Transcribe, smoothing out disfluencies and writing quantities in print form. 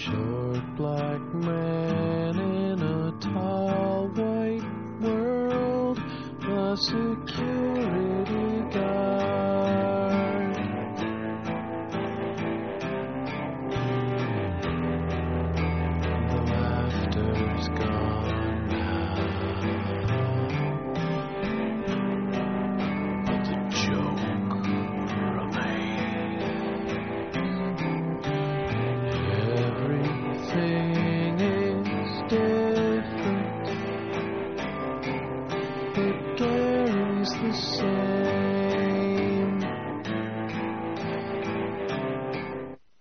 short black man in a tall white world. The security